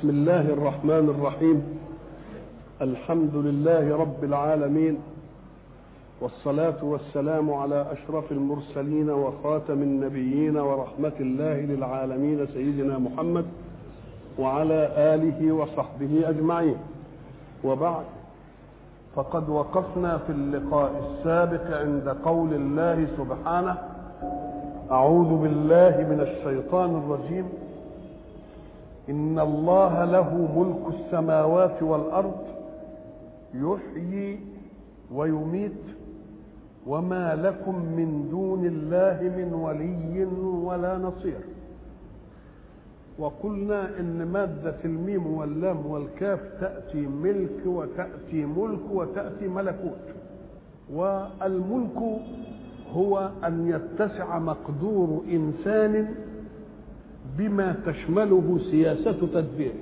بسم الله الرحمن الرحيم. الحمد لله رب العالمين، والصلاة والسلام على أشرف المرسلين وخاتم النبيين ورحمة الله للعالمين سيدنا محمد وعلى آله وصحبه أجمعين. وبعد، فقد وقفنا في اللقاء السابق عند قول الله سبحانه: أعوذ بالله من الشيطان الرجيم. إن الله له ملك السماوات والأرض يحيي ويميت وما لكم من دون الله من ولي ولا نصير. وقلنا إن مادة الميم واللام والكاف تأتي ملك وتأتي ملك وتأتي ملكوت. والملك هو أن يتسع مقدور إنسان بما تشمله سياسة تدبيره.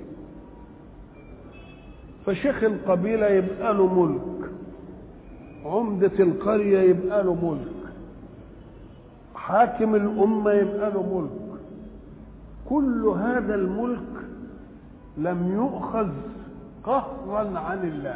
فشيخ القبيلة يبقى له ملك، عمدة القرية يبقى له ملك، حاكم الأمة يبقى له ملك. كل هذا الملك لم يؤخذ قهرا عن الله،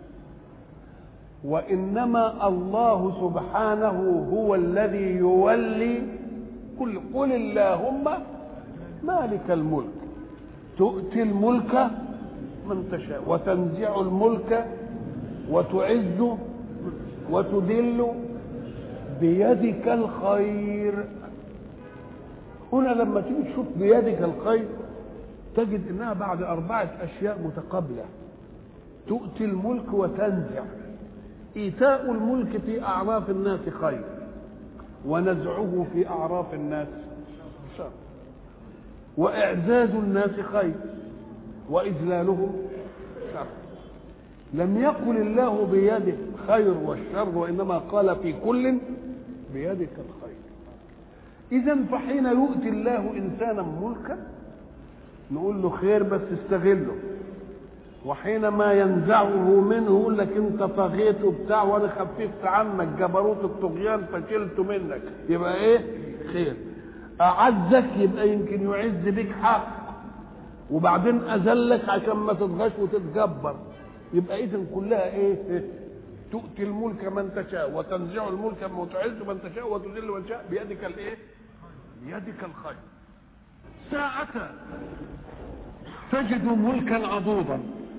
وإنما الله سبحانه هو الذي يولي قل اللهم مالك الملك تؤتي الملك من تشاء وتنزع الملك وتعز وتذل بيدك الخير. هنا لما تيجي تشوف بيدك الخير تجد انها بعد 4 أشياء متقابلة: تؤتي الملك وتنزع. إيتاء الملك في أعراف الناس خير، ونزعه في أعراف الناس شر. وإعزاز الناس خير، وإذلالهم شر. لم يقل الله بيده خير والشر، وإنما قال في كل بيدك الخير. إذن فحين يؤتي الله إنسانا ملكا نقول له خير بس استغله، وحينما ينزعه منه يقول لك انت طغيت وبتاع وانا خففت عنك جبروت الطغيان فشلته منك، يبقى ايه؟ خير. اعزك يبقى يمكن يعز بك حق، وبعدين اذلك عشان ما تتغش وتتجبر، يبقى اذا كلها ايه؟ تؤتي الملك من تشاء وتنزع الملك وتعز من تشاء وتذل من تشاء بيدك الايه؟ بيدك الخير. ساعة تجد ملكا عضوضا،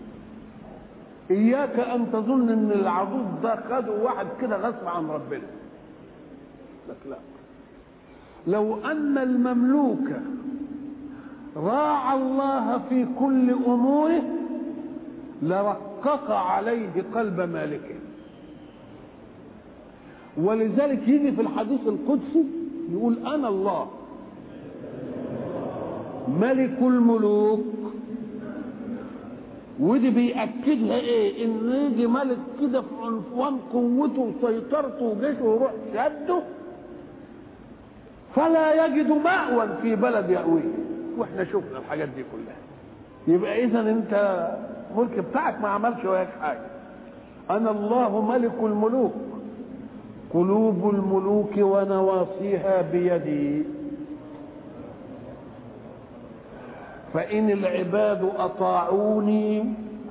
إياك أن تظن أن العضوض ده خده واحد كده غصب عن ربنا، لك لا. لو أن المملوك راعى الله في كل أموره لرقق عليه قلب مالكه. ولذلك يجي في الحديث القدسي يقول: أنا الله ملك الملوك. ودي بيأكدها ايه؟ ان يجي ملك كده في عنفوان قوته وسيطرته وجيشه ويروح شده فلا يجد مأوى في بلد يأويه. واحنا شفنا الحاجات دي كلها. يبقى اذا انت الملك بتاعك ما عملش وياك حاجه. انا الله ملك الملوك، قلوب الملوك ونواصيها بيدي، فإن العباد أطاعوني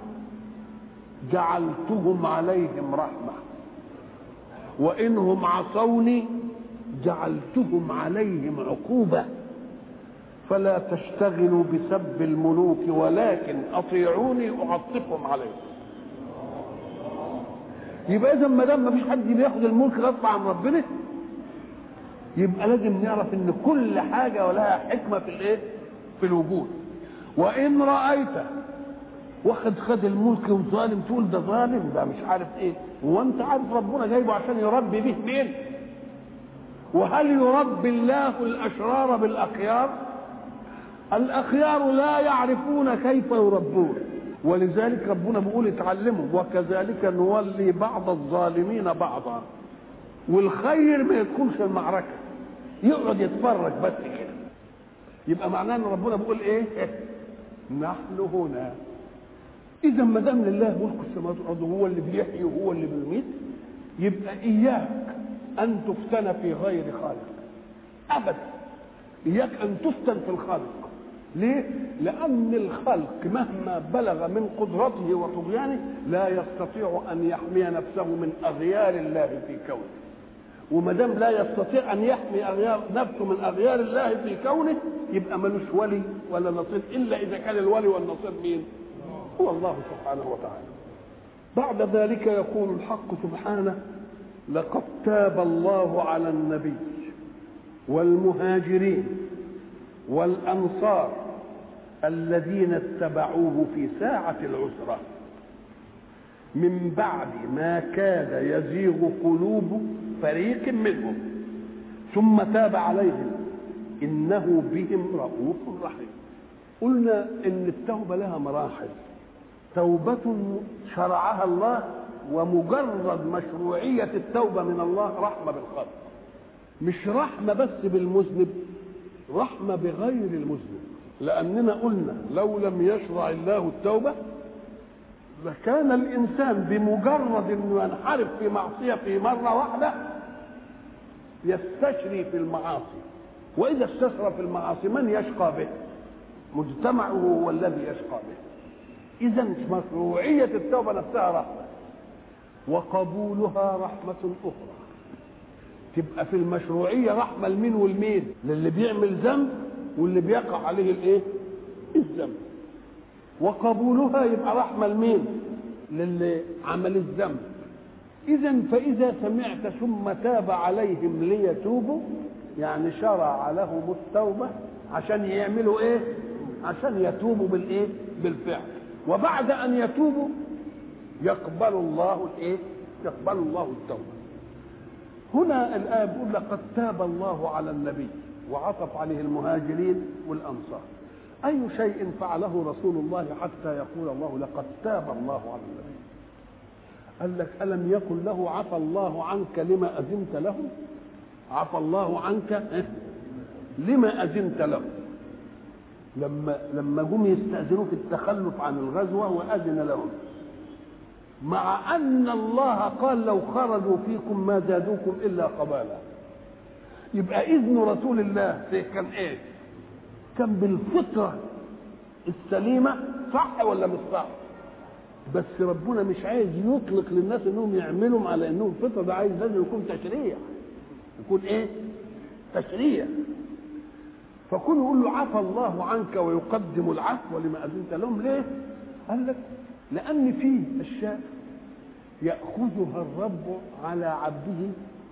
جعلتهم عليهم رحمة، وإنهم عصوني جعلتهم عليهم عقوبة. فلا تشتغلوا بسب الملوك ولكن أطيعوني أعطفهم عليهم. يبقى إذا ما دام مفيش حد بياخد الملك غصب عن ربنا، يبقى لازم نعرف إن كل حاجة ولها حكمة في الإيه؟ في الوجود. وإن رأيت خد الملك وظالم تقول ده ظالم، ده مش عارف ايه، وانت عارف ربنا جايبه عشان يربي به مين؟ وهل يربي الله الأشرار بالأخيار؟ الأخيار لا يعرفون كيف يربون، ولذلك ربنا بيقول اتعلموا وكذلك نولي بعض الظالمين بعضا. والخير ما يدخلش المعركة، يقعد يتفرج بس كده. يبقى معناه ان ربنا بيقول ايه؟ نحن هنا. اذا ما دام لله ملك السماوات والارض، هو اللي بيحيي وهو اللي بيميت، يبقى اياك ان تفتن في غير خالق ابدا. اياك ان تفتن في الخالق، ليه؟ لأن الخلق مهما بلغ من قدرته وطغيانه لا يستطيع أن يحمي نفسه من أغيار الله في كونه. وما دام لا يستطيع أن يحمي نفسه من أغيار الله في كونه يبقى ملوش ولي ولا نصير، إلا إذا كان الولي والنصير مين؟ هو الله سبحانه وتعالى. بعد ذلك يقول الحق سبحانه: لقد تاب الله على النبي والمهاجرين والأنصار الذين اتبعوه في ساعة العسرة من بعد ما كاد يزيغ قلوب فريق منهم ثم تاب عليهم إنه بهم رؤوف رحيم. قلنا إن التوبة لها مراحل. توبة شرعها الله، ومجرد مشروعية التوبة من الله رحمة بالخلق، مش رحمة بس بالمذنب، رحمة بغير المذنب. لأننا قلنا لو لم يشرع الله التوبة لكان الإنسان بمجرد أنه ينحرف في معصية في مرة واحدة يستشري في المعاصي، وإذا استشرى في المعاصي من يشقى به؟ مجتمعه هو الذي يشقى به. إذا مشروعية التوبة نفسها رحمة، وقبولها رحمة أخرى. تبقى في المشروعية رحمة لمين والمين؟ للي بيعمل ذنب واللي بيقع عليه الايه؟ الذنب. وقبولها يبقى رحمة لمين؟ للي عمل الذنب. إذا فإذا سمعت ثم تاب عليهم ليتوبوا، يعني شرع لهم التوبة عشان يعملوا ايه؟ عشان يتوبوا بالايه؟ بالفعل. وبعد أن يتوبوا يقبل الله الايه؟ يقبل الله التوبة. هنا الآية بيقول: لقد تاب الله على النبي، وعطف عليه المهاجرين والأنصار. أي شيء فعله رسول الله حتى يقول الله لقد تاب الله على النبي؟ قال لك: ألم يقل له عفى الله عنك لما أذنت له؟ عفى الله عنك لما أذنت له. لما هم يستأذنوا في التخلف عن الغزوة وأذن لهم، مع أن الله قال لو خرجوا فيكم ما زادوكم إلا قبالا. يبقى إذن رسول الله كان إيه؟ كان بالفطرة السليمة، صح ولا مش صح؟ بس ربنا مش عايز يطلق للناس انهم يعملوا على انهم فطرة، ده عايز لازم يكون تشريع، يكون ايه؟ تشريع. فكون يقول له عفى الله عنك ويقدم العفو لما أذنت لهم، ليه؟ قال لك: لأن فيه أشياء يأخذها الرب على عبده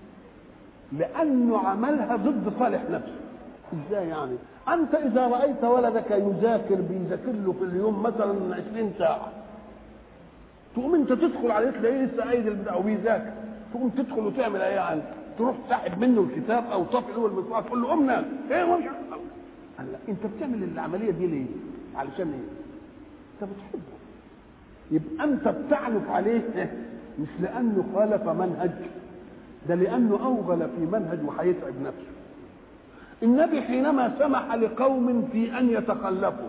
لأنه عملها ضد صالح نفسه. إزاي يعني؟ أنت إذا رأيت ولدك بيذاكر له في اليوم مثلا 20 ساعة، تقوم أنت تدخل عليه تلاقيه لسه قايد البتاع وبيذاكر، تقوم تدخل وتعمل إيه يعني؟ تروح تسحب منه الكتاب أو طافي له المصحف تقول له قوم نام. إيه مش قال لا، أنت بتعمل العملية دي ليه؟ علشان إيه؟ أنت بتحبه. يبقى أنت بتعنف عليه مش لأنه خالف منهج، ده لأنه أوغل في منهج وهيتعب نفسه. النبي حينما سمح لقوم في أن يتخلفوا،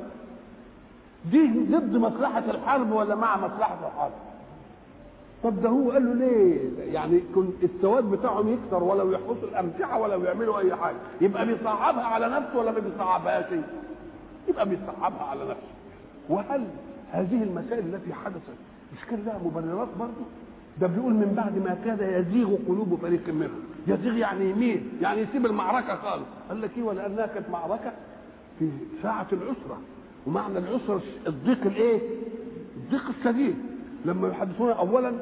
دي ضد مصلحة الحرب ولا مع مصلحة الحرب؟ طب ده هو قال له ليه؟ يعني يكون السواد بتاعهم يكثر ولو يحرسوا الأمتعة ولو يعملوا أي حاجة، يبقى بيصعبها على نفسه ولا ما بيصعبهاش؟ يبقى بيصعبها على نفسه. وهل هذه المسائل التي حدثت مش كان لها مبررات برضه؟ ده بيقول من بعد ما كاد يزيغ قلوب فريق منهم. يزيغ يعني يميل، يعني يسيب المعركة خالص. قال لك ايه؟ ولأنها كانت معركة في ساعة العسرة، ومعنى العسرة الضيق الايه؟ الضيق الشديد. لما يحدثون اولا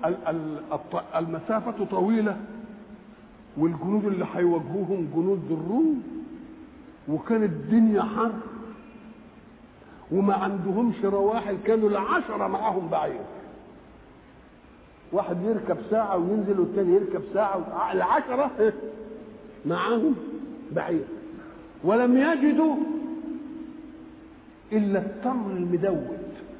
المسافة طويلة، والجنود اللي هيواجهوهم جنود الروم، وكانت الدنيا حر وما عندهمش رواحل، كانوا ال10 معاهم بعير، واحد يركب ساعة وينزل والتاني يركب ساعة، 10 معاهم بعير. ولم يجدوا إلا التمر المدود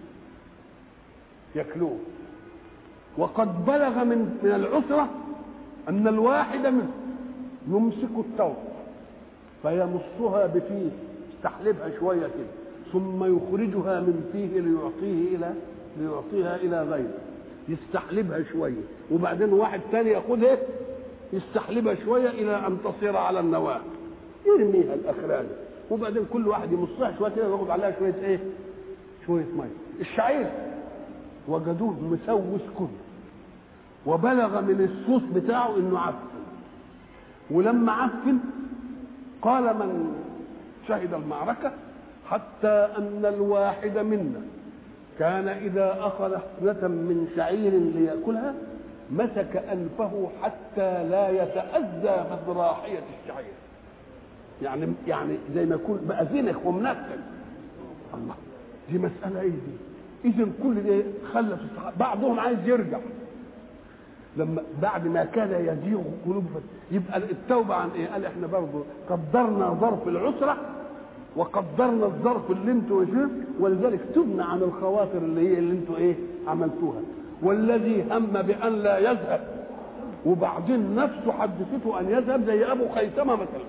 يأكلوه. وقد بلغ من العسرة أن الواحد منهم يمسك التمر فيمصها بفيه، يستحلبها شوية كده، ثم يخرجها من فيه ليعطيها إلى غيره، يستحلبها شوية، وبعدين واحد ثاني ياخدها يستحلبها شوية إلى أن تصير على النواة، يرميها الأخراني، وبعدين كل واحد يمصها شويه كده وياخد عليها شويه ايه؟ شويه ميه. الشعير وجدوه مسوس كله وبلغ من الصوص بتاعه انه عفن، ولما عفن قال من شهد المعركه حتى ان الواحد منا كان اذا اخذ حفنه من شعير لياكلها مسك انفه حتى لا يتاذى من راحيه الشعير، يعني زي ما يكون بقى زنخ ومنكل. الله، دي مساله ايه دي؟ اذا كل ده خلف الصحابه، بعضهم عايز يرجع لما بعد ما كان يزيغ قلوبهم. يبقى التوبه عن ايه؟ قال احنا برضه قدرنا ظرف العسره وقدرنا الظرف اللي انتوا فيه، ولذلك تبنى عن الخواطر اللي انتوا ايه عملتوها. والذي هم بان لا يذهب وبعدين نفسه حدثته ان يذهب زي ابو خيثمه مثلا.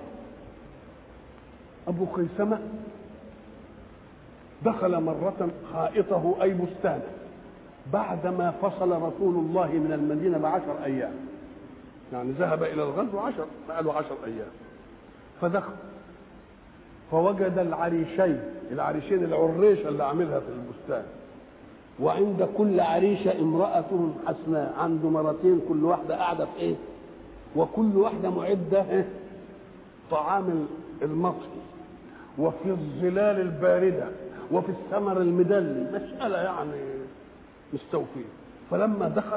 ابو خيثمه دخل مرة حائطه أي بستانه بعدما فصل رسول الله من المدينة ب10 أيام، يعني ذهب إلى الغزو 10 أيام. فدخل فوجد العريشين العريشة اللي عاملها في البستان، وعند كل عريشة امرأة حسناء، عنده مرتين كل واحدة قاعدة في إيه؟ وكل واحدة معدة طعام المطهي وفي الظلال الباردة وفي الثمر المدلي، مسألة يعني مستوفية. فلما دخل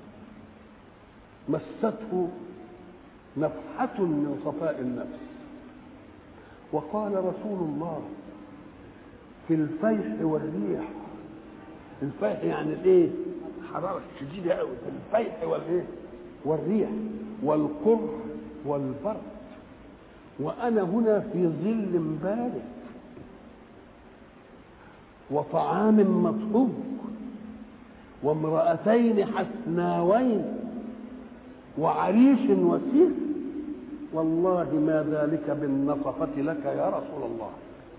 مسته نفحة من صفاء النفس، وقال رسول الله في الفيح والريح، الفيح يعني الايه؟ حرارة شديدة قوي، في الفيح والايه؟ والريح والقر والبرد، وأنا هنا في ظل بارد وطعام مطهو وامرأتين حسناوين وعريش وسير، والله ما ذلك بالنصفة لك يا رسول الله.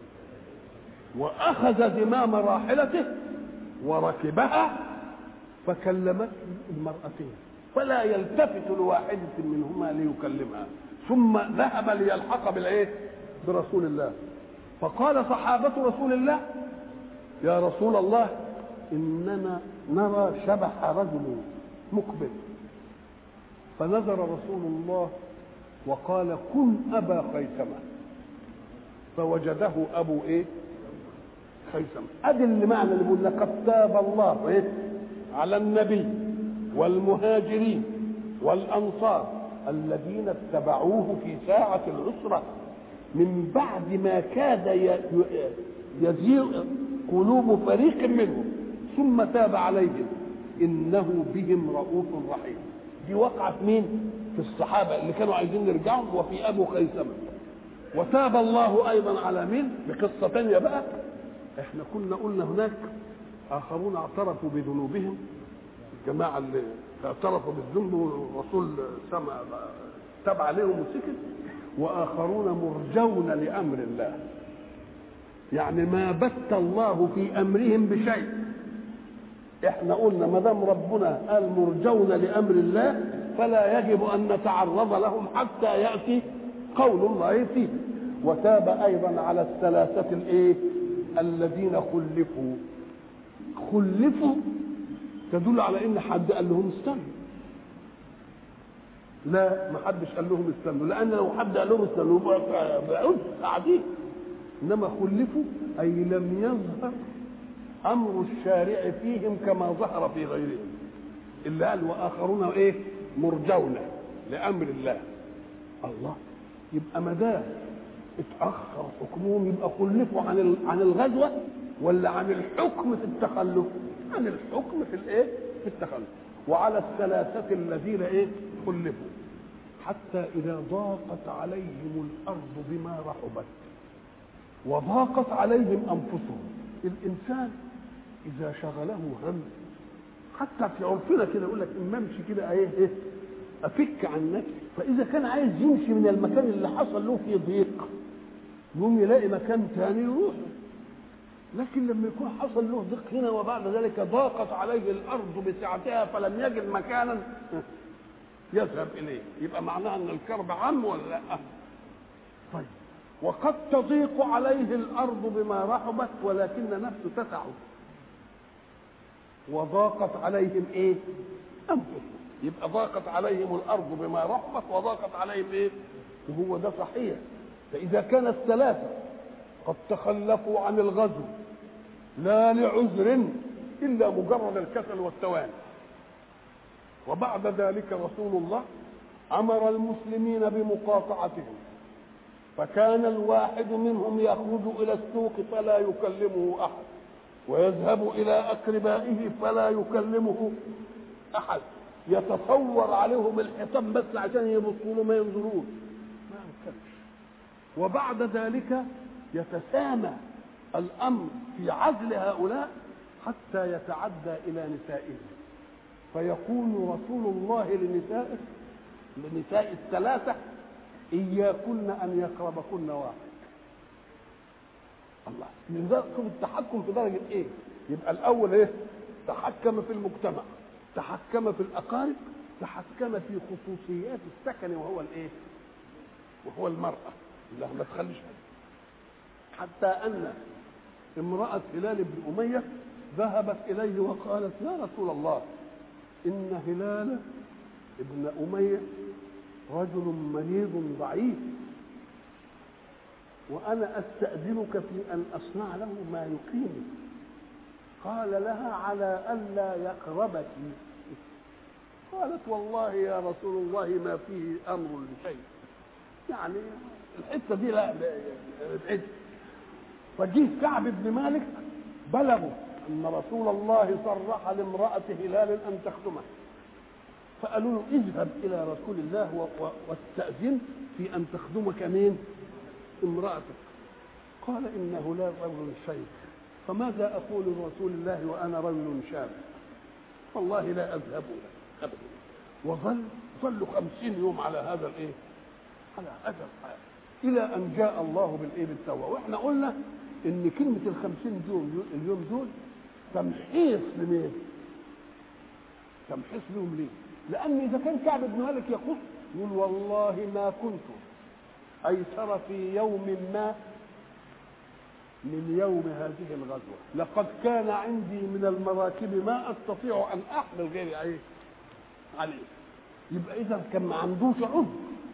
وأخذ زمام راحلته وركبها فكلمته المرأتين فلا يلتفت لواحدة منهما ليكلمها، ثم ذهب ليلحق بالايه؟ برسول الله. فقال صحابة رسول الله يا رسول الله إننا نرى شبح رجل مقبل. فنظر رسول الله وقال كن أبا خيثمة، فوجده أبو إيه؟ خيثمة. أدي اللي معنى اللي بيقول لقد تاب الله إيه؟ على النبي والمهاجرين والأنصار الذين اتبعوه في ساعة العسرة من بعد ما كاد يزيغ قلوب فريق منهم ثم تاب عليهم إنه بهم رؤوف رحيم. دي وقعت مين؟ في الصحابة اللي كانوا عايزين يرجعوا، وفي أبو خيثمة. وتاب الله أيضا على مين؟ بقصة تانية بقى. احنا كنا قلنا هناك آخرون اعترفوا بذنوبهم، الجماعة اللي اعترفوا بالذنب والرسول تاب عليهم وسكت، وآخرون مرجون لأمر الله، يعني ما بت الله في أمرهم بشيء. احنا قلنا ما دام ربنا قال مرجون لأمر الله فلا يجب أن نتعرض لهم حتى يأتي قول الله فيه. وتاب أيضا على الثلاثة الايه؟ الذين خلفوا تدل على ان حد قال لهم استنوا، لا ما حدش قال لهم استنوا، لان لو حد قال لهم استنوا بقعد قاعدين، انما خلفوا اي لم يظهر امر الشارع فيهم كما ظهر في غيرهم، اللي قال واخرون ايه؟ مرجون لامر الله. الله، يبقى ما دام اتاخر حكمهم يبقى خلفوا عن الغزوه ولا عن الحكم في التخلف؟ عن الحكم في الايه؟ في التخلف. وعلى الثلاثه الذين ايه؟ خلفوا حتى اذا ضاقت عليهم الارض بما رحبت وضاقت عليهم انفسهم. الانسان اذا شغله هم، حتى في عرفنا كده يقول لك اما امشي كده ايه افك عن نفسي، فاذا كان عايز يمشي من المكان اللي حصل له فيه ضيق يقوم يلاقي مكان ثاني يروح. لكن لما يكون حصل له ضيق هنا وبعد ذلك ضاقت عليه الارض بسعتها فلم يجد مكانا يذهب اليه، يبقى معناها ان الكرب عام ولا لا؟ طيب وقد تضيق عليه الأرض بما رحبت ولكن نفسه تسعه، وضاقت عليهم إيه؟ أنفسهم. يبقى ضاقت عليهم الأرض بما رحبت وضاقت عليهم إيه؟ وهو ده صحيح. فإذا كان الثلاثة قد تخلفوا عن الغزو لا لعذر إلا مجرد الكسل والتواني، وبعد ذلك رسول الله أمر المسلمين بمقاطعتهم، فكان الواحد منهم يخرج إلى السوق فلا يكلمه أحد، ويذهب إلى أقربائه فلا يكلمه أحد، يتصور عليهم الحطام بس عشان يبصوا له ما ينظرون، ما يمكنش. وبعد ذلك يتسامى الأمر في عزل هؤلاء حتى يتعدى إلى نسائهم، فيقول رسول الله لنساء الثلاثة: إياكن أن يقربكن واحد. الله، من ذلك التحكم في درجة إيه؟ يبقى الأول إيه؟ تحكم في المجتمع، تحكم في الأقارب، تحكم في خصوصيات السكن وهو الإيه؟ وهو المرأة. لا ما تخليش حتى أن امرأة هلال بن أمية ذهبت إليه وقالت: يا رسول الله، إن هلال ابن أمية رجل مريض ضعيف، وأنا أستأذنك في أن أصنع له ما يقيمه. قال لها: على ألا يقربك. قالت: والله يا رسول الله ما فيه أمر لشيء، يعني الحتة دي لا بعيد. فجيه كعب بن مالك بلغوا أن رسول الله صرح لامرأة هلال أن تخدمه، فقالوا له: اذهب إلى رسول الله واستأذن في أن تخدمك مين؟ امرأتك. قال: إنه لا رجل شيخ، فماذا أقول لرسول الله وأنا رجل شاب؟ والله لا أذهب أبدا. وظلوا 50 يوم على هذا الإيه؟ على هذا الحال، إلى أن جاء الله بالإيه؟ بالتوبة. وإحنا قلنا إن كلمة 50 اليوم دول تمحيص لمين؟ تمحيص لهم ليه؟ لأن إذا كان كعب بن مالك يقول والله ما كنت أيسر في يوم ما من يوم هذه الغزوة، لقد كان عندي من المراكب ما أستطيع أن أحمل غيري عليه. يبقى إذا كان ما عندوش عذر.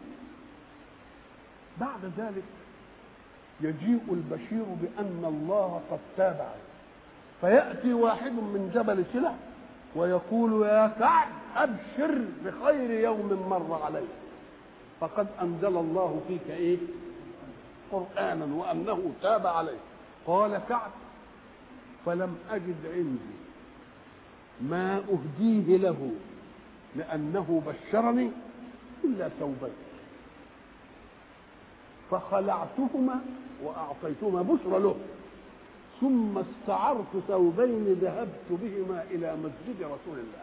بعد ذلك يجيء البشير بأن الله قد تاب عليه، فيأتي واحد من جبل سلع ويقول: يا كعب أبشر بخير يوم مر عليك، فقد أنزل الله فيك إيه؟ قرآنا وأنه تاب عليه. قال كعب: فلم أجد عندي ما أهديه له لأنه بشرني إلا ثوبين، فخلعتهما وأعطيتهما بشرى له، ثم استعرت ثوبين ذهبت بهما إلى مسجد رسول الله.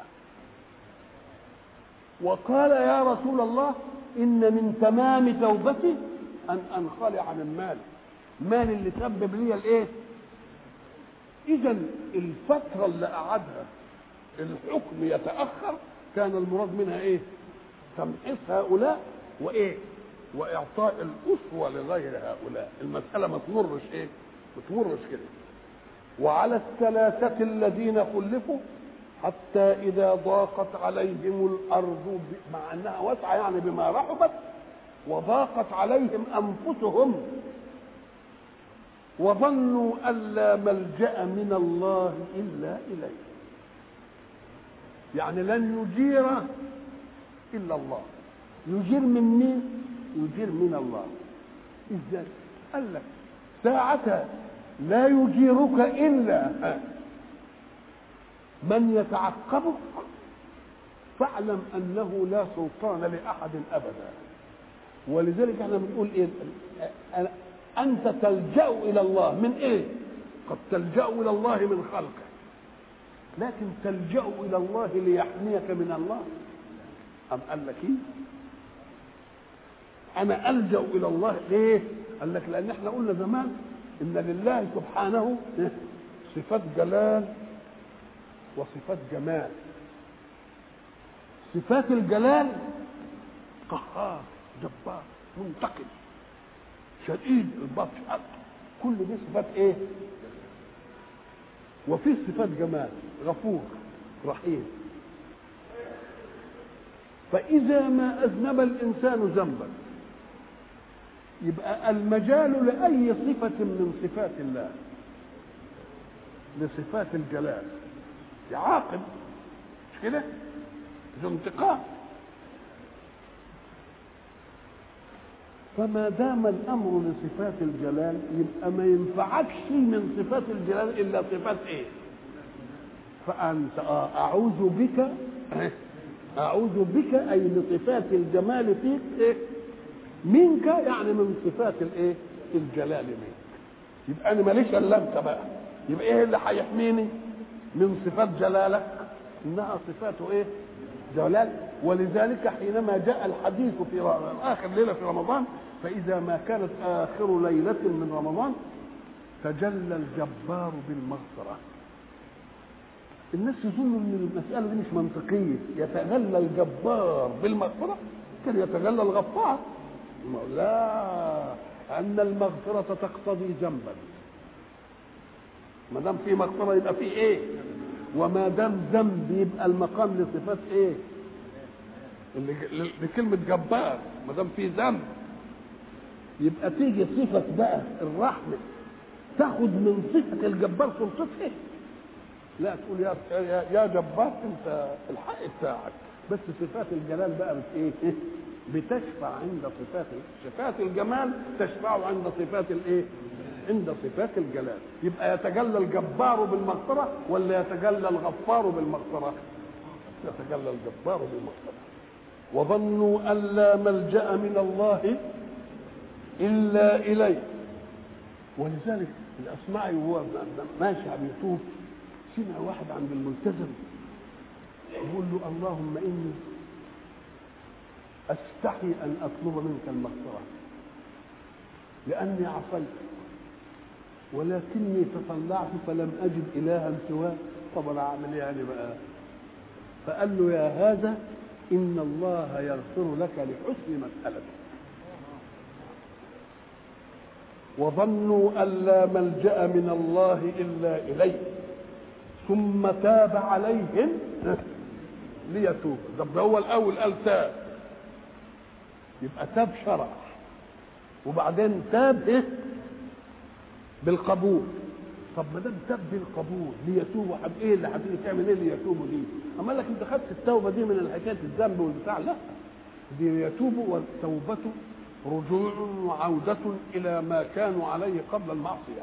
وقال: يا رسول الله، إن من تمام توبتي أن أنخلع من مالي اللي سبب لي الإيه؟ إذا الفترة اللي قعدها الحكم يتأخر كان المراد منها إيه؟ تمحيص هؤلاء وإيه؟ وإعطاء الأسوة لغير هؤلاء. المسألة ما تمرش إيه؟ ما تمرش كده. وعلى الثلاثة الذين خلفوا حتى إذا ضاقت عليهم الأرض، مع أنها واسعة يعني بما رحبت، وضاقت عليهم أنفسهم، وظنوا أن لا ملجأ من الله إلا إليه. يعني لن يجير إلا الله. يجير من مين؟ يجير من الله. إزاي؟ قال لك: ساعة لا يجيرك إلا من يتعقبك، فاعلم أنه لا سلطان لأحد أبدا. ولذلك احنا بنقول إيه؟ أنت تلجأ إلى الله من إيه؟ قد تلجأ إلى الله من خلقه، لكن تلجأ إلى الله ليحميك من الله. أم قال لك إيه؟ أنا ألجأ إلى الله ليه؟ قال لك: لأن احنا قلنا زمان إن لله سبحانه صفات جلال وصفات جمال. صفات الجلال قهار جبار منتقم، شديد البطش، كل دي صفات ايه؟ وفي صفات جمال، غفور رحيم. فإذا ما أذنب الإنسان ذنبا يبقى المجال لأي صفة من صفات الله، لصفات الجلال، يعاقب، مش كده؟ ذو انتقام. فما دام الأمر لصفات الجلال يبقى ما ينفعكش من صفات الجلال إلا صفات إيه؟ فأنت أعوذ بك، أعوذ بك أي لصفات الجمال فيك إيه؟ منك، يعني من صفات الإيه؟ الجلال منك. يبقى أنا ماليش إلا أنت بقى. يبقى إيه اللي هيحميني من صفات جلالك؟ إنها صفاته إيه؟ جلال. ولذلك حينما جاء الحديث في آخر ليلة في رمضان، فإذا ما كانت آخر ليلة من رمضان تجلى الجبار بالمغفرة. الناس يظنوا ان المسألة دي مش منطقية، يتجلى الجبار بالمغفرة كان يتجلى الغفار. لا، أن المغفرة تقتضي ذنبا. ما دام في مغفرة يبقى في ايه؟ وما دام ذنب يبقى المقام لصفات ايه؟ لكلمة جبار. ما دام في ذنب يبقى تيجي صفة بقى الرحمة تاخد من صفة الجبار سلطته. لا تقول يا جبار انت الحق بتاعك، بس صفات الجلال بقى ايه؟ بتشفع عند صفات الجمال، تشفع عند صفات الايه؟ عند صفات الجلال. يبقى يتجلى الجبار بالمغفرة ولا يتجلى الغفار بالمغفرة؟ يتجلى الجبار بالمغفرة. وظنوا أن لا ملجأ من الله إلا إليه. ولذلك الأصمعي وهو ماشي عم يطوف سمع واحد عند الملتزم يقول له اللهم إني أستحي أن أطلب منك المغفرة لأني عصيت ولكني تطلعت فلم أجد إلها سواك. طب أنا أعمل إيه يعني بقى؟ فقال له يا هذا إن الله يغفر لك لحسن مسألتك. وظنوا أن لا ملجأ من الله إلا إليه ثم تاب عليهم ليتوب. ده هو الأول قال تاب، يبقى تاب شرع، وبعدين تاب إيه؟ بالقبول. طب ما دام تاب بالقبول ليتوبوا، ايه اللي هتيجي تعمل ايه ليتوبوا دي؟ اما قال لك انت خدت التوبه دي من الحكايه الذنب والبتاع، لا، دي يتوبوا، والتوبه رجوع وعوده الى ما كانوا عليه قبل المعصيه.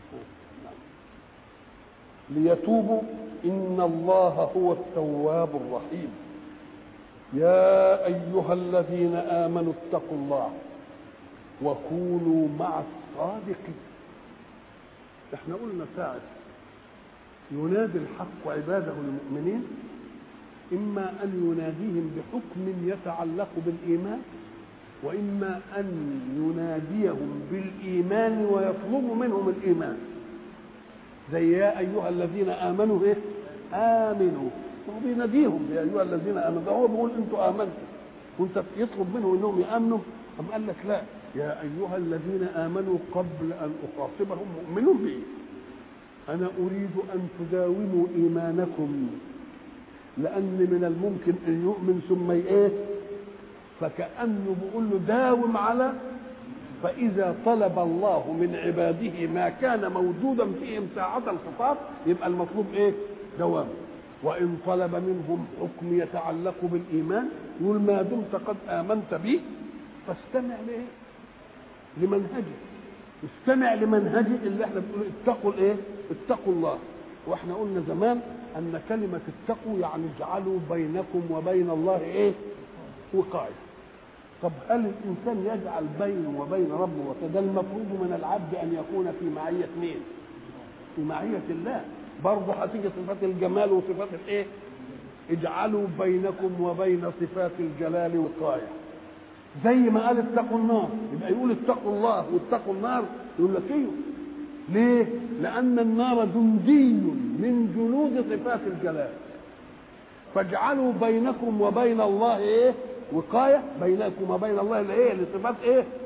ليتوبوا ان الله هو التواب الرحيم. يا ايها الذين امنوا اتقوا الله وكونوا مع الصادقين. احنا قلنا ساعة ينادي الحق عباده المؤمنين إما أن يناديهم بحكم يتعلق بالإيمان، وإما أن يناديهم بالإيمان ويطلب منهم الإيمان. زي يا أيها الذين آمنوا إيه؟ آمنوا. هو بيناديهم يا أيها الذين آمنوا، هو بيقول أنتوا آمنتوا، وأنت يطلب منهم إنهم يآمنوا. أم قال لك لا، يا أيها الذين آمنوا قبل أن أخاطبهم مؤمنون بي أنا أريد أن تداوموا إيمانكم، لأن من الممكن أن يؤمن ثم إيه؟ فكأنه بيقول له داوم على. فإذا طلب الله من عباده ما كان موجودا فيهم ساعة الخطاب يبقى المطلوب إيه؟ دوام. وإن طلب منهم حكم يتعلق بالإيمان يقول ما دمت قد آمنت به فاستمع لإيه؟ لمنهجه. استمع لمنهجه اللي احنا بنقول اتقوا الايه؟ اتقوا الله. واحنا قلنا زمان ان كلمه اتقوا يعني اجعلوا بينكم وبين الله ايه؟ وقايه. طب هل الانسان يجعل بينه وبين ربه وقايه؟ ده المفروض من العبد ان يكون في معيه مين؟ في معيه الله. برضه هتيجي صفات الجمال وصفات الايه؟ اجعلوا بينكم وبين صفات الجلال وقايه. زي ما قال اتقوا النار، يبقى يقول اتقوا الله واتقوا النار. يقول لك ايه؟ ليه؟ لأن النار جندي من جنود صفات الجلال. فاجعلوا بينكم وبين الله ايه؟ وقاية. بينكم وبين الله الايه؟ لصفات ايه؟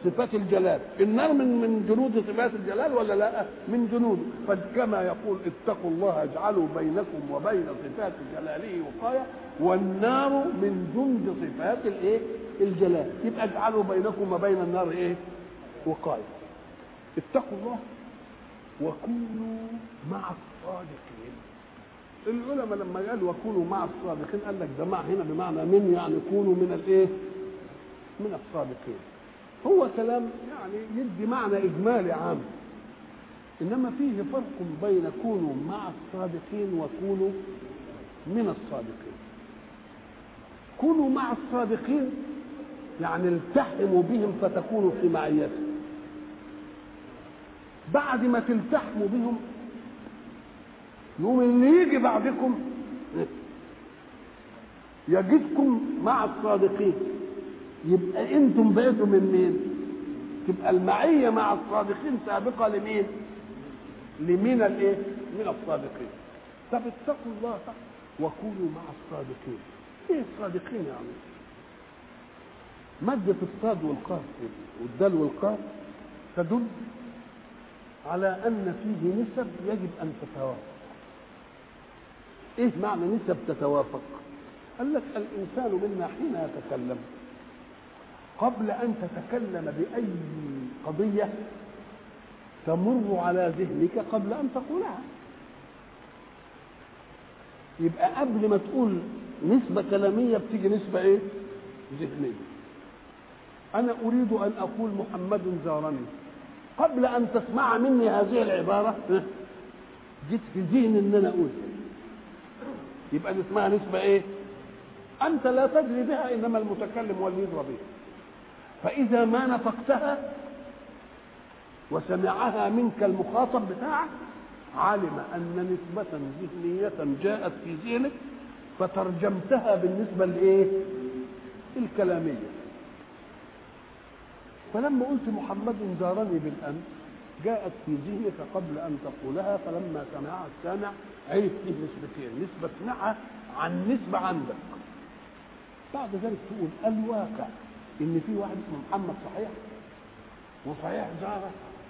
صفات الجلال. النار من جنود صفات الجلال ولا لا؟ من جنوده. فكما يقول اتقوا الله اجعلوا بينكم وبين صفات جلاله وقايه، والنار من جند صفات الايه؟ الجلال. يبقى اجعلوا بينكم وبين النار ايه؟ وقايه. اتقوا الله وكونوا مع الصادقين. العلماء لما قالوا وكونوا مع الصادقين قال لك ده مع هنا بمعنى من، يعني كونوا من الايه؟ من الصادقين. هو كلام يعني يدي معنى اجمالي عام، انما فيه فرق بين كونوا مع الصادقين وكونوا من الصادقين. كونوا مع الصادقين يعني التحموا بهم فتكونوا في معيتهم. بعد ما تلتحموا بهم يوم اللي يجي بعدكم يجدكم مع الصادقين، يبقى انتم بقيتوا من مين؟ تبقى المعيه مع الصادقين سابقه لمين؟ لمين الايه؟ من الصادقين. طب اتقوا الله وكونوا مع الصادقين. ايه الصادقين يعني؟ مادة الصاد والقاف والدال والقاف تدل على ان فيه نسب يجب ان تتوافق. ايه معنى نسب تتوافق؟ قال لك الانسان منا حين يتكلم قبل ان تتكلم باي قضيه تمر على ذهنك قبل ان تقولها. يبقى قبل ما تقول نسبه كلاميه بتيجي نسبه ايه؟ ذهنيه. انا اريد ان اقول محمد زارني، قبل ان تسمع مني هذه العباره جيت في ذهني ان انا اقول، يبقى اسمها نسبه ايه؟ انت لا تدري بها، انما المتكلم هو اللي يدرى بها. فاذا ما نطقتها وسمعها منك المخاطب بتاعك علم ان نسبه ذهنيه جاءت في ذهنك فترجمتها بالنسبه الايه؟ الكلاميه. فلما قلت محمد زارني بالامس جاءت في ذهنك قبل ان تقولها، فلما سمعها السامع عرف فيه نسبتين، نسبه سمعها عن نسبه عندك. بعد ذلك تقول الواقع ان في واحد اسمه محمد صحيح وصحيح زاره،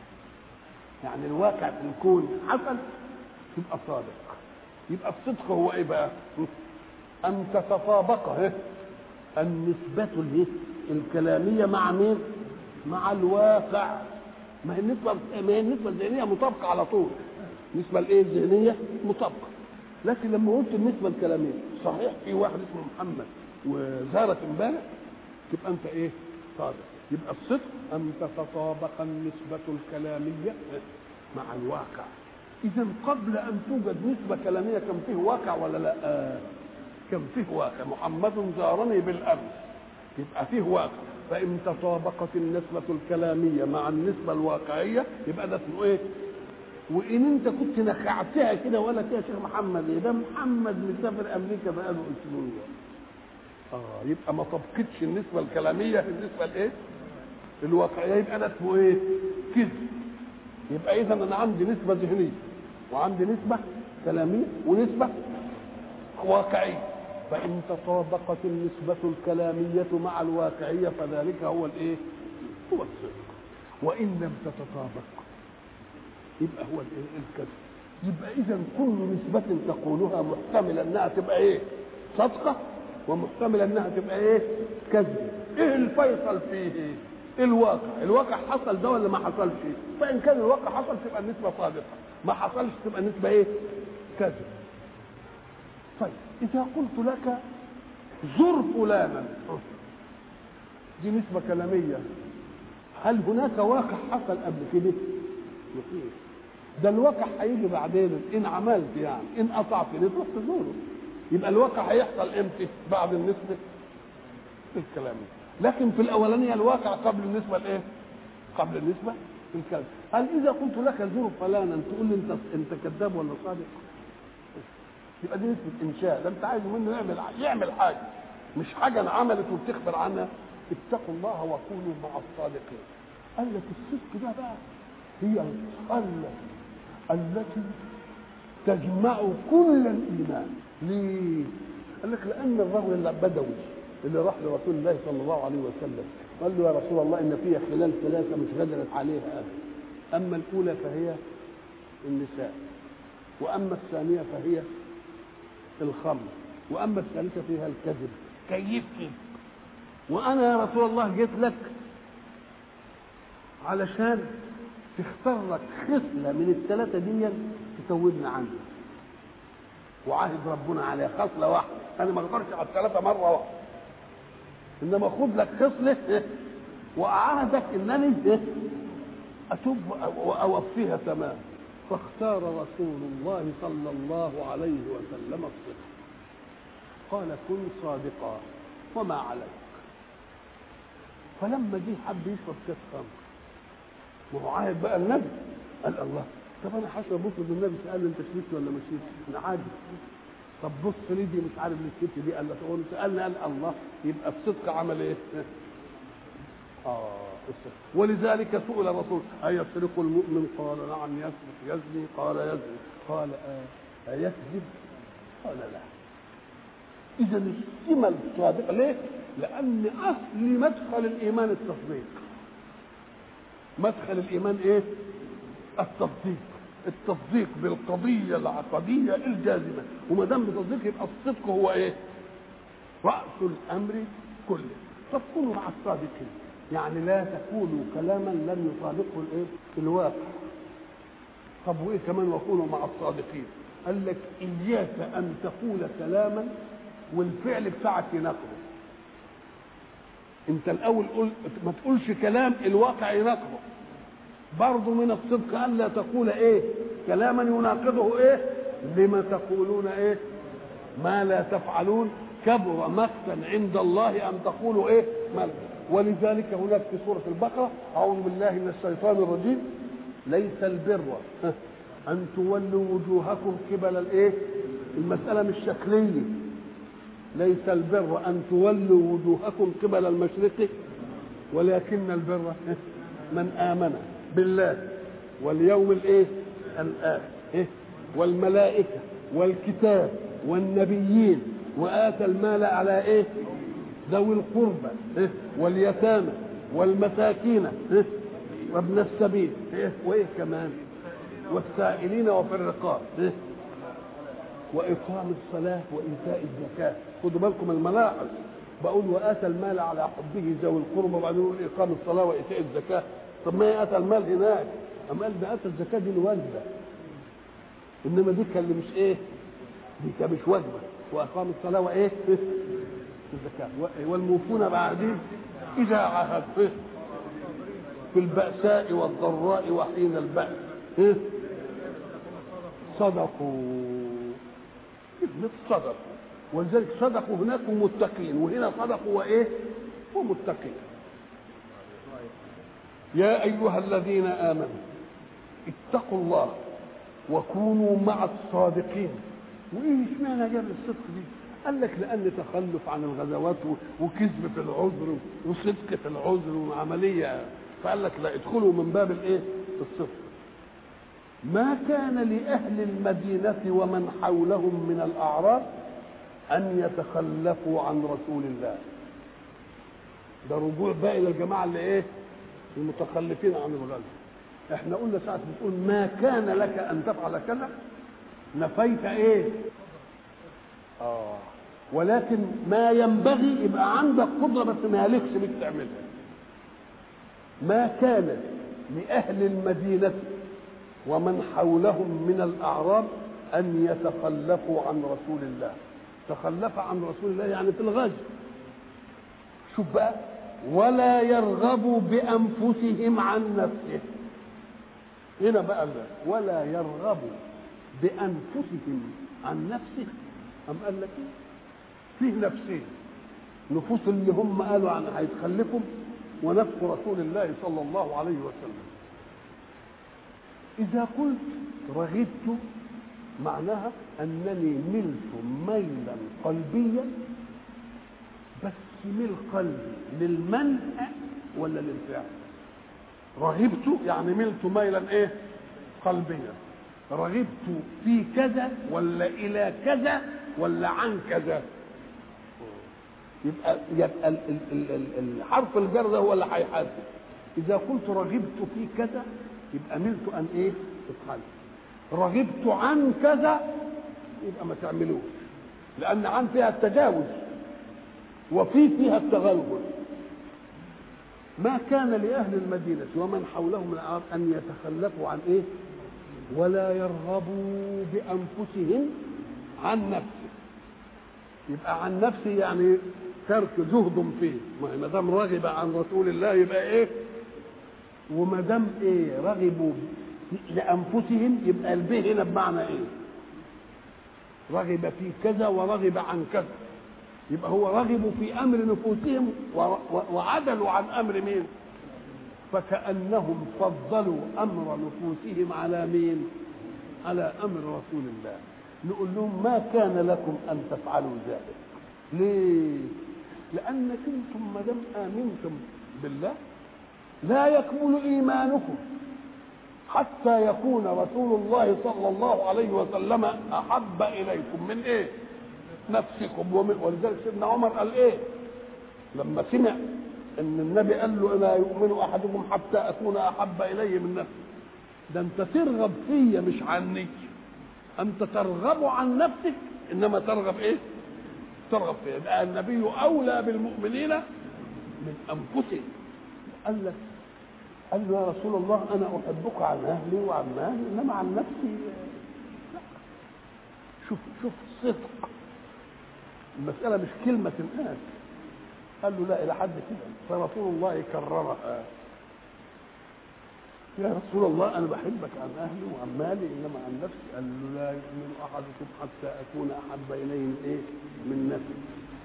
يعني الواقع في الكون حصل، تبقى صادق. يبقى الصدق هو ايه بقى؟ ان تتطابق النسبة الكلامية مع مين؟ مع الواقع. ما هي النسبة الذهنية مطابقة على طول. النسبة الايه الذهنية مطابقة. لكن لما قلت النسبة الكلامية صحيح في واحد اسمه محمد وزارت امبارح، تبقى انت ايه؟ صادق. يبقى الصدق ان تتطابق النسبة الكلامية مع الواقع. اذا قبل ان توجد نسبة كلامية كان فيه واقع ولا لا؟ كان فيه واقع. محمد زارني بالامس، يبقى فيه واقع. فان تطابقت النسبة الكلامية مع النسبة الواقعية يبقى ده اسمه ايه؟ وان انت كنت نخعتها كده ولا كده يا شيخ محمد ايه ده؟ محمد مسافر امريكا بقاله اسبوع. يبقى ما طبقتش النسبة الكلامية في النسبة الايه؟ الواقعية، يبقى ده اسمه ايه؟ كذب. يبقى اذا انا عندي نسبة ذهنية وعندي نسبة كلامية ونسبة واقعية. فإن تطابقت النسبة الكلامية مع الواقعية فذلك هو الايه؟ هو الصدق. وإن لم تتطابق يبقى هو الايه؟ الكذب. يبقى إذا كل نسبة تقولها محتملة إنها تبقى ايه؟ صدقة، ومحتملة إنها تبقى ايه؟ كذب. إيه الفيصل فيه؟ الواقع. الواقع حصل ده ولا ما حصلش؟ فإن كان الواقع حصل تبقى النسبة صادقة، ما حصلش تبقى النسبة ايه؟ كذب. طيب إذا قلت لك زر فلانا، دي نسبة كلامية. هل هناك واقع حصل قبل كده؟ مفيش. ده الواقع هيجي بعدين إن عملت، يعني إن قطعت تروح تزوره. يبقى الواقع هيحصل امتى؟ بعد النسبة الكلامية. لكن في الأولانية الواقع قبل النسبة الإيه؟ قبل النسبة الكلام. هل إذا قلت لك زور فلانا تقول لي أنت كذاب ولا صادق؟ يبقى دي نسبة إنشاء. ده أنت عايز منه يعمل حاجة، مش حاجة انعملت وبتخبر عنها. اتقوا الله وكونوا مع الصادقين. قال لك الصدق ده بقى هي الصلة التي تجمع كل الإيمان. ليه؟ قال لك لأن الرجل البدوي اللي راح لرسول الله صلى الله عليه وسلم قال له يا رسول الله إن فيها خلال ثلاثة مش قدرت عليها أبدا، أما الأولى فهي النساء، وأما الثانية فهي الخمر، وأما الثالثة فيها الكذب. كيف كده؟ وأنا يا رسول الله جيت لك علشان تختار لك خصلة من الثلاثة دي تتوبنا عنها، وعاهد ربنا عليها خصلة واحدة، أنا ما أقدرش على الثلاثة مرة واحدة، إنما خد لك خصلة وأعاهدك إنني أتوب وأوفيها تمام. فاختار رسول الله صلى الله عليه وسلم الصدق، قال كن صادقا وما عليك. فلما جه حب يشرب كاس خمر، ما هو عاهد بقى النبي، قال الله طب انا حسب بص النبي سأل انت شربت ولا ما شربتش؟ انا عادي. طب بص لي دي مش عارف اللي شربت دي، قال له تقول سالني، قال الله يبقى الصدق عمل ايه؟ الصدق. ولذلك سئل الرسول أيسرق المؤمن؟ قال نعم يسرق. يزني؟ قال يزني. قال أيكذب؟ قال لا. إذا السمة الصادقة ليه؟ لأن أصل مدخل الإيمان التصديق. مدخل الإيمان إيه؟ التصديق. التصديق بالقضية العقدية الجازمة، وما دام بتصديق يبقى الصدق هو إيه؟ رأس الأمر كله. فكونوا مع الصادقين، يعني لا تقولوا كلاما لم يصادقه الإيه؟ الواقع. طب وإيه كمان وكونوا مع الصادقين؟ قال لك إياك أن تقول كلاما والفعل بتاعك يناقضه. انت الاول قول ما تقولش كلام الواقع يناقضه. برضه من الصدق ان لا تقول ايه؟ كلاما يناقضه ايه؟ لما تقولون ايه؟ ما لا تفعلون كبر مقتا عند الله ان تقولوا ايه؟ ما. ولذلك هناك في سوره البقره اعوذ بالله من الشيطان الرجيم ليس البر ان تولوا وجوهكم قبل الايه؟ المساله مش شكليه. ليس البر أن تولوا وجوهكم قبل المشرق ولكن البر من آمن بالله واليوم الإيه؟ الآخر والملائكة والكتاب والنبيين وآتى المال على إيه؟ ذوي القربى واليتامى والمساكين وابن السبيل وإيه كمان؟ والسائلين وفي الرقاب وإقام الصلاة وإيتاء الزكاة. خدوا بالكم الملاحظ، بقول وآتى المال على حبه ذوي القربى وبعدين يقول إقام الصلاة وإيتاء الزكاة. طب ما هي آتى المال هناك، أما قال ده آتى الزكاة دي الواجبة، إنما دي كان اللي مش إيه؟ دي كان مش واجبة. وإقام الصلاة وإيه؟ الزكاة. والموفون بعهدهم إذا عاهدوا في البأساء والضراء وحين البأس صدقوا. صدقوا، ولذلك صدقوا هناك ومتقين، وهنا صدقوا وايه؟ ومتقين. يا ايها الذين امنوا اتقوا الله وكونوا مع الصادقين. وايه اشمعنى جاب الصدق دي؟ قال لك لان تخلف عن الغزوات وكذب في العذر وصدق في العذر وعمليه، فقال لك لا ادخلوا من باب الايه؟ الصدق. ما كان لأهل المدينة ومن حولهم من الأعراب أن يتخلفوا عن رسول الله. ده رجوع بقى إلى الجماعة اللي إيه؟ المتخلفين عن الغزو. إحنا قلنا ساعة بتقول ما كان لك أن تفعل كذا، نفيت إيه؟ ولكن ما ينبغي يبقى عندك قدرة بس ما يليقش بك تعملها. ما كان لأهل المدينة ومن حولهم من الأعراب أن يتخلفوا عن رسول الله. تخلف عن رسول الله يعني في الغزو. شوف بقى، ولا يرغبوا بأنفسهم عن نفسه. هنا بقى ولا يرغبوا بأنفسهم عن نفسه. أم قال لك فيه نفسين، نفوس اللي هم قالوا عن هيتخلفوا ونفس رسول الله صلى الله عليه وسلم. إذا قلت رغبت معناها أنني ملت ميلا قلبيا، بس ميل قلبي للمنع ولا للفعل؟ رغبت يعني ملت ميلا إيه؟ قلبيا. رغبت في كذا ولا إلى كذا ولا عن كذا؟ يبقى الحرف الجر ده هو اللي هيحاسب. اذا قلت رغبت في كذا يبقى ملت ان ايه؟ افعل. رغبت عن كذا يبقى ما تعملوش، لان عن فيها التجاوز فيها التغلغل. ما كان لأهل المدينة ومن حولهم من الأعراب أن يتخلفوا عن إيه؟ ولا يرغبوا بأنفسهم عن نفسه. يبقى عن نفسه يعني ترك زهد فيه. ما دام رغب عن رسول الله يبقى إيه؟ وما دام إيه؟ رغبوا لأنفسهم يبقى البه هنا بمعنى إيه؟ رغب في كذا ورغب عن كذا. يبقى هو رغبوا في امر نفوسهم وعدلوا عن امر مين؟ فكأنهم فضلوا امر نفوسهم على مين؟ على امر رسول الله. نقول لهم ما كان لكم ان تفعلوا ذلك. ليه؟ لانك انتم ما دام امنتم بالله لا يكمل ايمانكم حتى يكون رسول الله صلى الله عليه وسلم احب اليكم من ايه؟ نفسكم. ولذلك سيدنا عمر قال ايه لما سمع ان النبي قال له لا يؤمن احدكم حتى اكون احب اليه من نفسي؟ ده انت ترغب فيا مش عني. انت ترغب عن نفسك انما ترغب ايه؟ ترغب فيا. يبقى النبي اولى بالمؤمنين من انفسهم. قال له يا رسول الله انا احبك عن اهلي وعن مالي انما عن نفسي لا. شوف الصدق. المسألة مش كلمة الناس. قال له لا إلى حد كده. فرسول الله كررها. يا رسول الله أنا بحبك عن أهلي وعن مالي إنما عن نفسي. قال له لا يؤمن أحدكم حتى أكون أحب إليه من إيه؟ من نفسي.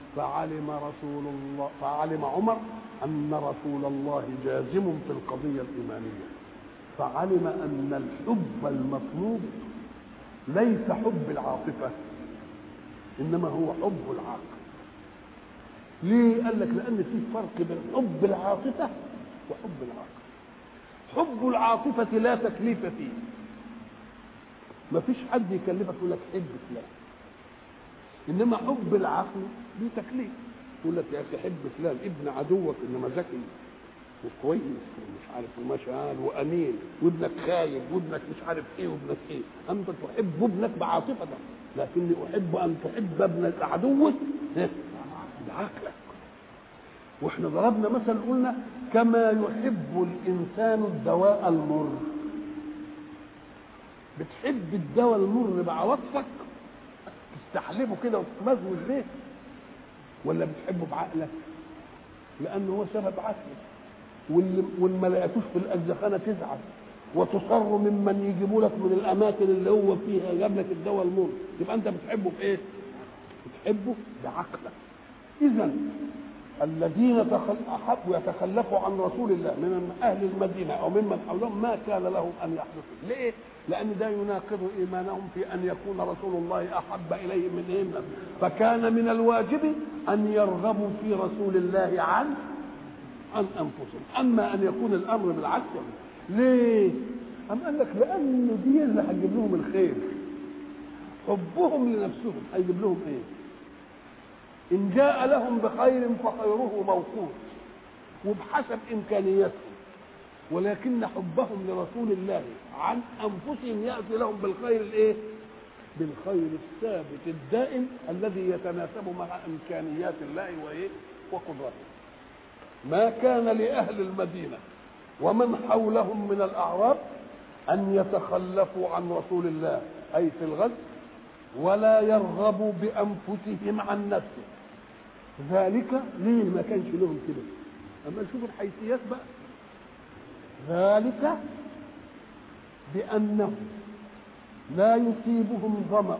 فعلم عمر أن رسول الله جازم في القضية الإيمانية. فعلم أن الحب المطلوب ليس حب العاطفة انما هو حب العاقل. ليه؟ قال لك لان في فرق بين حب العاطفه وحب العاقل. حب العاطفه لا تكليف فيه. ما فيش حد يكلفك يقول لك حب فلان. انما حب العقل ليه تكليف. يقول لك يا اخي حب فلان ابن عدوك انما ذكي وكويس ومش عارف ومشغال وامين وابنك خايب وابنك مش عارف ايه وابنك ايه. انت تحب ابنك بعاطفتك لكني احب ان تحب ابنك عدوك بعقلك. واحنا ضربنا مثل قلنا كما يحب الانسان الدواء المر. بتحب الدواء المر بعواطفك تستحلبه كده وتتمزمز بيه ولا بتحبه بعقلك؟ لانه هو سبب عقلك. واللي ما لقيتوش في الأجزخانة تزعل وتصر ممن يجيبوا لك من الاماكن اللي هو فيها جاب لك الدواء المر. يبقى انت بتحبه بايه؟ بتحبه بعقلك. اذا الذين يتخلفوا عن رسول الله من اهل المدينه او ممن حولهم ما كان لهم ان يحدثوا. ليه؟ لان ده يناقض ايمانهم في ان يكون رسول الله احب اليهم من ايه. فكان من الواجب ان يرغبوا في رسول الله عن انفسهم. اما ان يكون الامر بالعكس. ليه؟ أم قال لك لأن دي اللي هتجيب لهم الخير. حبهم لنفسهم هيجيب لهم إيه؟ إن جاء لهم بخير فخيره موقوت وبحسب إمكانياتهم. ولكن حبهم لرسول الله عن أنفسهم يأتي لهم بالخير الإيه؟ بالخير الثابت الدائم الذي يتناسب مع إمكانيات الله وإيه؟ وقدرته. ما كان لأهل المدينة ومن حولهم من الأعراب أن يتخلفوا عن رسول الله أي في الغزو ولا يرغبوا بأنفسهم عن نفسه. ذلك ليه ما كانش لهم كده؟ أما نشوف الحيثيات بقى. ذلك بأنهم لا يصيبهم ظمأ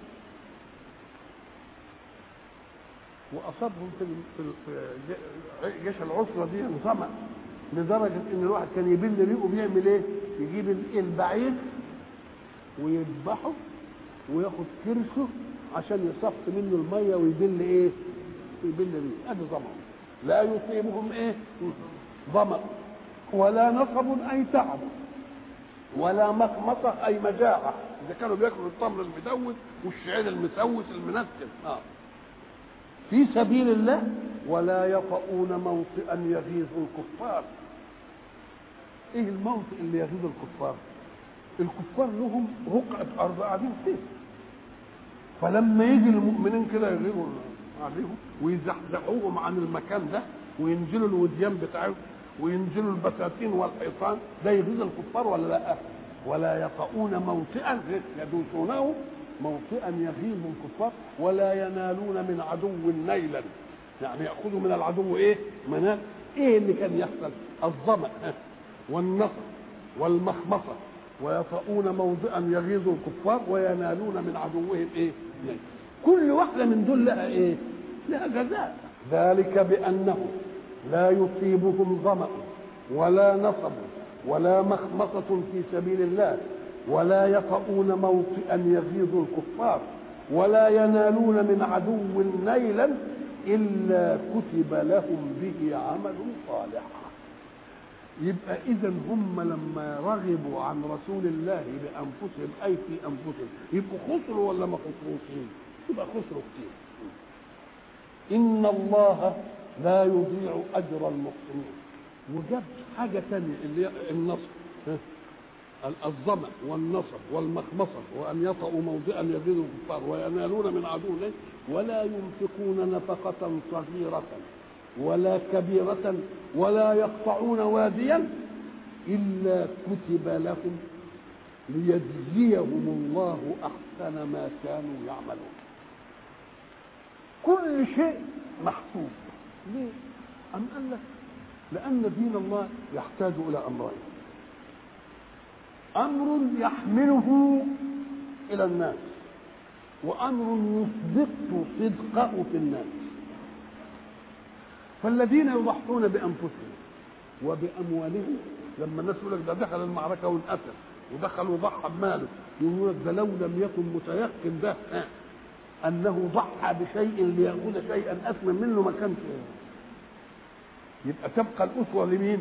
وأصابهم في جيش العسرة دي ظمأ لدرجة ان الواحد كان يبل ريقه بيعمل ايه؟ يجيب البعير ويذبحه وياخد كرشه عشان يصف منه الميه ويبل ايه؟ يبل ريقه. ادي ظمأ. لا يصيبهم ايه؟ ظمأ ولا نصب اي تعب ولا مخمصه اي مجاعه. اذا كانوا بياكلوا التمر المدوس والشعير المسوس المنسف في سبيل الله ولا يطؤون موطئا يغيظ الكفار. ايه الموطئ اللي يغيظ الكفار؟ الكفار لهم رقعة ارض قاعدين فيه، فلما يجي المؤمنين كده يغيروا عليهم ويزحزحوهم عن المكان ده وينزلوا الوديان بتاعهم وينزلوا البساتين والحيطان، ده يغيظ الكفار ولا لا؟ ولا يطؤون موطئا يدوسونه موطئا يغيظ الكفار ولا ينالون من عدو نيلا، يعني ياخذوا من العدو ايه؟ منال. ايه اللي كان يحصل؟ الظمأ والنصر والمخمصه، ويطؤون موضعا يغيظ الكفار وينالون من عدوهم ايه؟ نيل. كل واحده من دول لها ايه؟ لها جزاء. ذلك بانه لا يصيبهم ظمأ ولا نصب ولا مخمصة في سبيل الله ولا يطؤون موطئا يغيظ الكفار ولا ينالون من عدو نيلا إلا كتب لهم به عمل صالح. يبقى إذا هم لما رغبوا عن رسول الله بأنفسهم أي في أنفسهم يبقوا خسروا ولا ما خسروش؟ يبقى خسروا كتير. إن الله لا يضيع أجر المحسنين. وجاب حاجة تانية اللي هي النصر، الظمأ والنصر والمخمصة وأن يطأوا موضعا يغيظ الكفار وينالون من عدو الله ولا ينفقون نفقة صغيرة ولا كبيرة ولا يقطعون واديا إلا كتب لهم ليجزيهم الله أحسن ما كانوا يعملون. كل شيء محسوب. ليه؟ أم قال لك لأن دين الله يحتاج إلى أمرين: أمر يحمله إلى الناس، وأمر يثبت صدقه في الناس. فالذين يضحون بأنفسهم وبأموالهم، لما الناس يقول لك ده دخل المعركة وانقتل ودخل وضحى بماله، يقول لك ده لو لم يكن متيقن ده أنه ضحى بشيء ليأخذ شيئا أثمن منه ما كانش. يبقى تبقى الأسوة لمين؟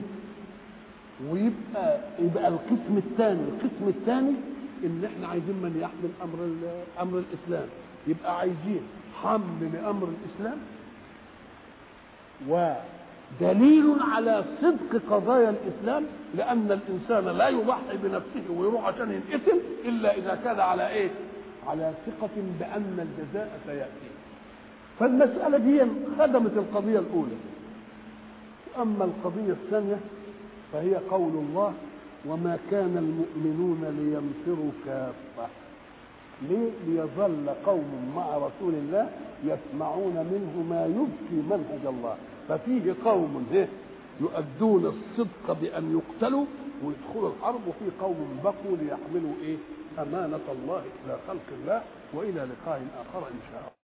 ويبقى القسم الثاني ان احنا عايزين من يحمل امر الاسلام. يبقى عايزين حمل لامر الاسلام ودليل على صدق قضايا الاسلام، لان الانسان لا يضحي بنفسه ويروح عشان ينقتل الا اذا كان على ايه؟ على ثقة بان الجزاء سيأتي. فالمسألة دي خدمت القضية الاولى. اما القضية الثانية فهي قول الله: وما كان المؤمنون لينفروا كافة. ليه؟ ليظل قوم مع رسول الله يسمعون منه ما يبكي منهج الله. ففيه قوم يؤدون الصدق بأن يقتلوا ويدخلوا الحرب، وفي قوم بقوا ليحملوا أمانة الله إلى خلق الله. وإلى لقاء آخر إن شاء الله.